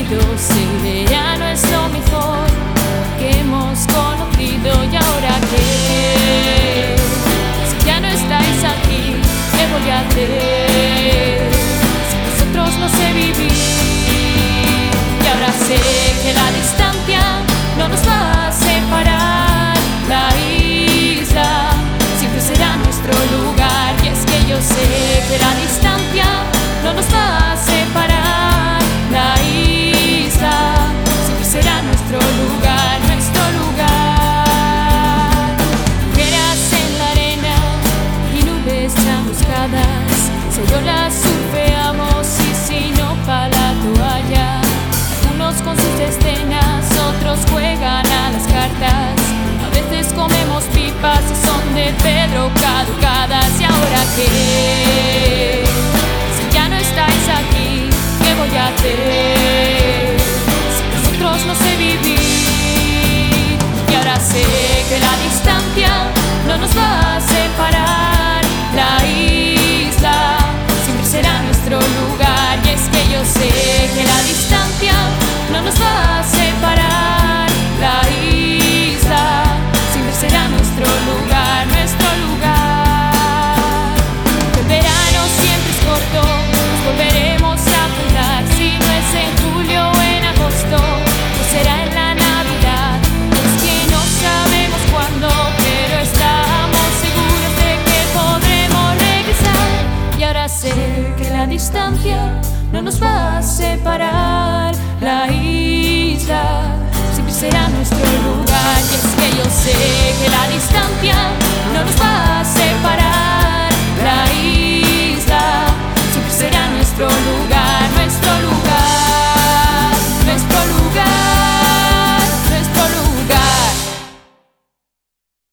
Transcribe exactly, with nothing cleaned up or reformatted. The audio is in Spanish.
venido, si el verano es lo mejor que hemos conocido. Y ahora que, si ya no estáis aquí, ¿qué voy a hacer? Si vosotros no sé vivir. Y ahora sé que la distancia no nos va a separar. La isla siempre será nuestro lugar. Y es que yo sé que la distancia no nos va a separar. La isla siempre será nuestro lugar, nuestro lugar. Hogueras en la arena y nubes chamuscadas. Si hay olas surfeamos y si no pa' la toalla. Unos con sus escenas, otros juegan a las cartas. A veces comemos pipas y son de Pedro caducadas. Y ahora que, si ya no estáis aquí, ¿qué voy a hacer? Si vosotros no sé vivir. Y ahora sé que la distancia no nos va a separar. La isla siempre será nuestro lugar. Y es que yo sé que la distancia no nos va a separar. La isla siempre será nuestro lugar, nuestro lugar. El verano siempre es corto, nos volveremos a juntar. Si no es en julio o en agosto, pues será en la Navidad. Es que no sabemos cuándo, pero estamos seguros de que podremos regresar. Y ahora sé que la distancia no nos va a separar.